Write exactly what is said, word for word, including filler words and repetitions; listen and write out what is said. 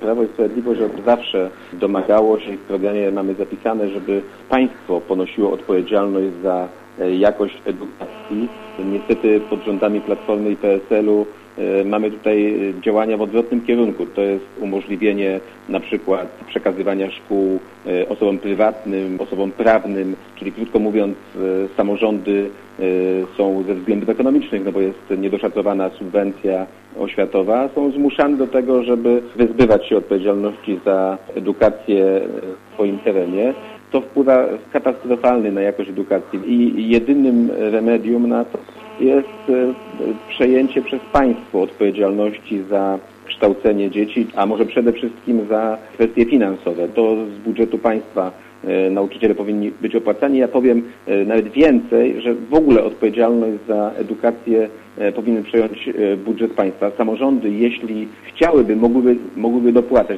Prawo i Sprawiedliwość od zawsze domagało się, w programie mamy zapisane, żeby państwo ponosiło odpowiedzialność za jakość edukacji. Niestety pod rządami Platformy i P S L-u mamy tutaj działania w odwrotnym kierunku. To jest umożliwienie na przykład przekazywania szkół osobom prywatnym, osobom prawnym, czyli krótko mówiąc samorządy są ze względów ekonomicznych, no bo jest niedoszacowana subwencja oświatowa, są zmuszane do tego, żeby wyzbywać się odpowiedzialności za edukację w swoim terenie. To wpływa katastrofalnie na jakość edukacji i jedynym remedium na to jest przejęcie przez państwo odpowiedzialności za kształcenie dzieci, a może przede wszystkim za kwestie finansowe. To z budżetu państwa nauczyciele powinni być opłacani. Ja powiem nawet więcej, że w ogóle odpowiedzialność za edukację powinien przejąć budżet państwa. Samorządy, jeśli chciałyby, mogłyby, mogłyby dopłacać.